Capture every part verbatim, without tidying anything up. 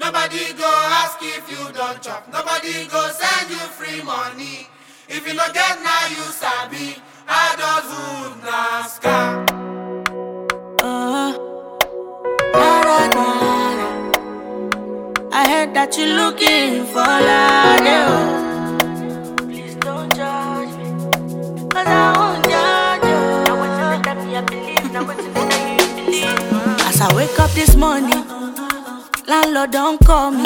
Nobody go ask if you don't chop. Nobody go send you free money. If you no get now, you sabi. Adulthood na scam. Uh, na, na, na, na. I heard that you're looking for love. Please don't judge me, 'cause I won't judge you. Now what's in the me I believe, now what's in the you believe. As I wake up this morning, landlord don't call me.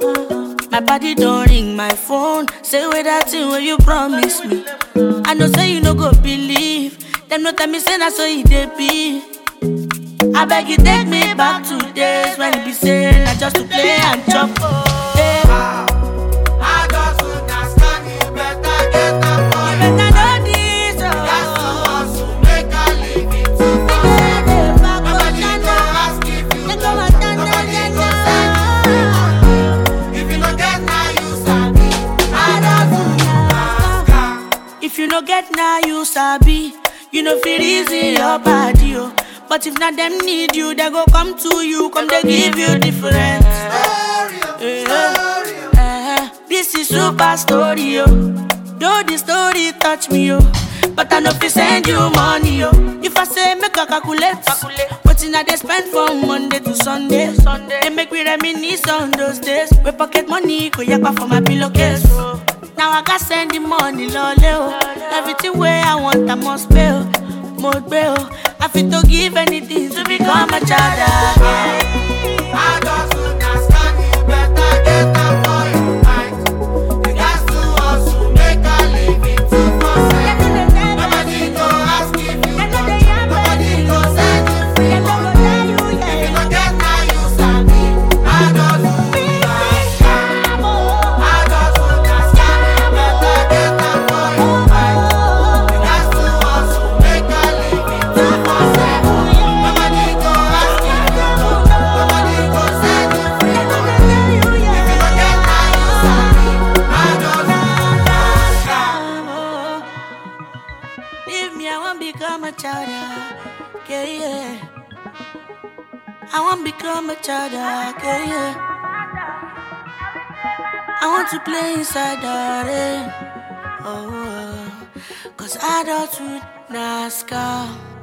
My body don't ring my phone. Say where that thing where you promise me. I know say you no go believe. Them no tell me say na so it dey be. I beg you take me back to days when you be saying I just to play and chop. Hey. Adulthood na scam, you better get up for You your better know this. Oh. That's to hustle, make a living to fulfill. Nobody go ask if you don't chop. Nobody go send you free money. If you no get now, you sabi. Adulthood na scam. If you no get now, you sabi. You know feel easy your body, oh. But if not them need you, they go come to you, come they give you different. Story, story. Uh, this is super story, oh. Though the story touch me, oh, but I know if send you money, oh. If I say make a calculate, what in I they spend from Monday to Sunday, Sunday. They make me reminisce on those days. We pocket money, go yakpa for my pillowcase. Oh. Now I got send the money, lole, oh. Everything where I want, I must pay, oh. Mode oh. I fit to give anything to become a child again. Adulthood na scam, you better get up for your mind. You got to hustle, make a living to fulfill. Nobody go ask if you don't chop. Nobody go send you free money. If you no get now, you sabi. Adulthood na scam. Adulthood na scam, you better get up for your mind. You got to hustle, make a living to fulfill. Nobody go ask if you don't chop. Nobody go send you free money. If you no get now, you sabi. Adulthood na scam. Leave me, I won't become a child. Okay, yeah. I won't become a child. Okay, yeah. I want to play inside the rain. Oh, 'cause adulthood na scam.